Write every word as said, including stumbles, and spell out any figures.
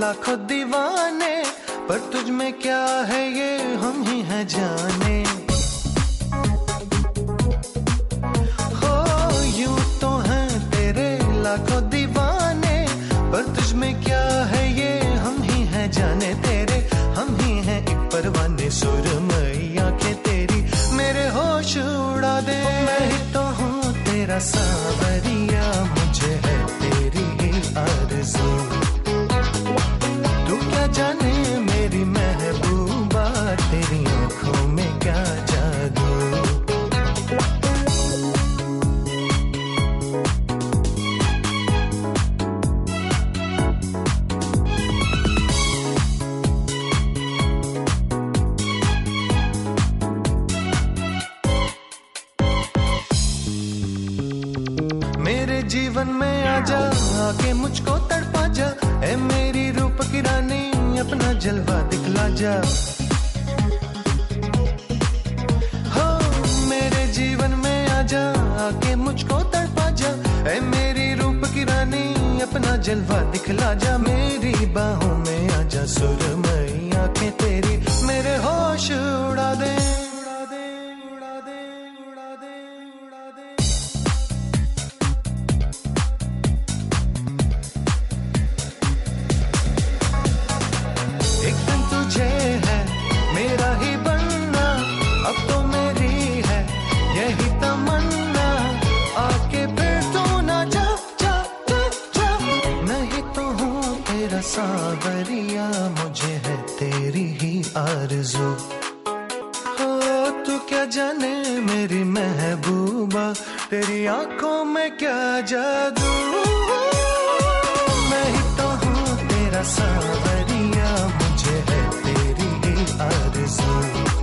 लाखों दीवाने, पर तुझ में क्या है ये हम ही हैं जाने। हो यूं तो हैं तेरे लाखों दीवाने, पर तुझ में क्या है ये हम ही हैं जाने। तेरे हम ही हैं एक परवाने, सुरमई आंखें तेरी मेरे होश उड़ा दे। मैं ही तो हूँ तेरा सांवरिया, मुझे है तेरी ही आरज़ू। तू क्या जाने मेरी महबूबा, तेरी आंखों में क्या जादू। मेरे जीवन में आजा, आके मुझको तड़पा जा। ऐ मेरी रूप की रानी, अपना जलवा दिखला जा। हो मेरे जीवन में आजा, आके मुझको तड़पा जा। ऐ मेरी रूप की रानी, अपना जलवा दिखला जा। मेरी बाहों में आजा, सुरमई आंखें तेरी मेरे होश उड़ा दे। तुझे है मेरा ही बनना, अब तो मेरी है यही तमन्ना। आके फिर तू ना जा जा जा जा। नहीं तो हूँ तेरा सांवरिया, मुझे है तेरी ही आरज़ू। हो तू क्या जाने मेरी महबूबा, तेरी आंखों में क्या जादू। मैं ही तो हूँ तेरा सांवरिया, मुझे है तेरी ही आरज़ू।